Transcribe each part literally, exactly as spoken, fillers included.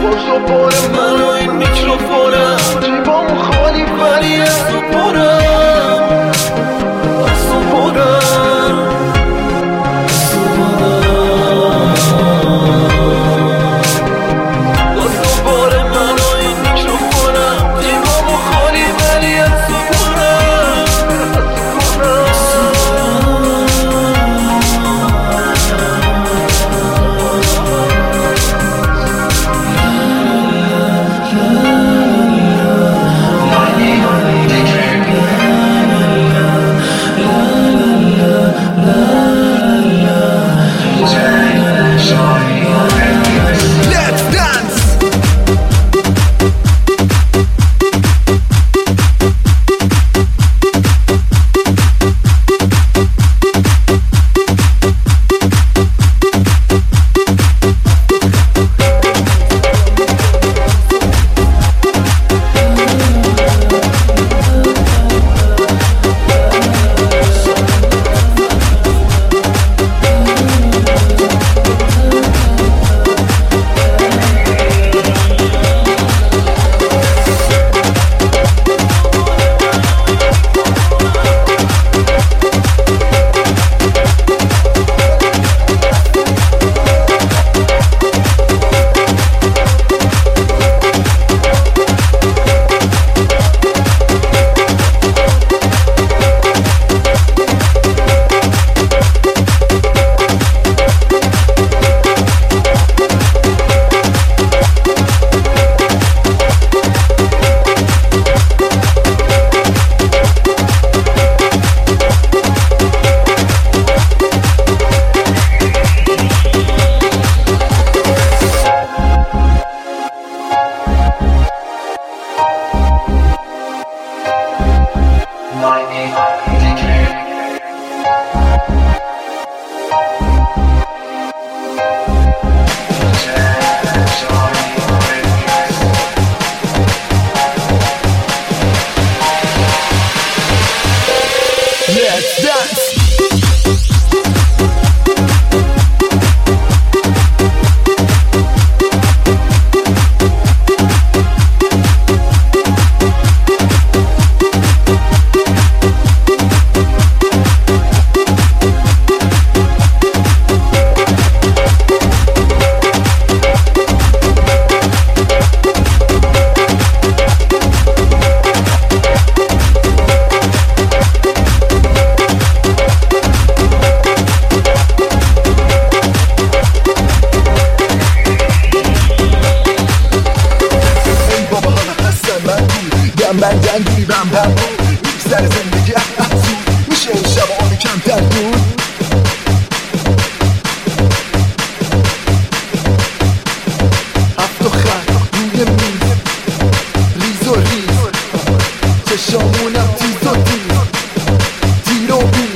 بازو بار من و این میکروفونم، جیبامو خالی ولی از تو پرم، از تو پرم، از تو پرم. بازو بار من و این میکروفونم، جیبامو خالی ولی از تو پرم، از تو پرم. Let's dance! من جنگی بم بم میگذر زندگی افزون میشه این شبانه کمتر دور هفت و خط روی میز ریز و ریز چشامونم تیز و تیز تیر و بیز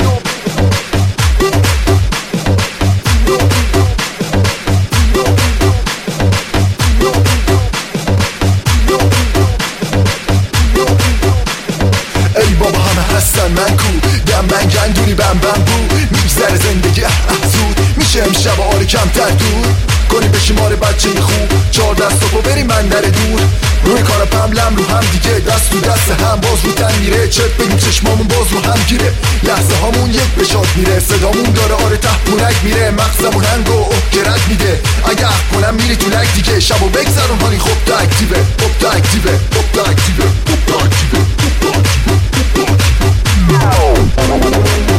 من کو دم من گندونی بم بم بو میگذر زندگی افزود میشه امشب آره کمتر دور کنی به شمار بچه خوب چهار دست و بریم من در دور روی کار پملم رو هم دیگه دست تو دست هم باز رو تن میره چت بگیم چشمامون باز رو هم گیره لحظه هامون یک به شاد میره صدامون داره آره تحمونک میره مغزمون هنگ و احکرک میده اگه اخ کنم میری تو لک دیگه شبو بگذرون هانی خوب تا اکتیوه خوب تا اکتیوه خوب تا اکتیوه خوب تا اکتیوه خوب تا اکتیوه خوب تا اکتیوه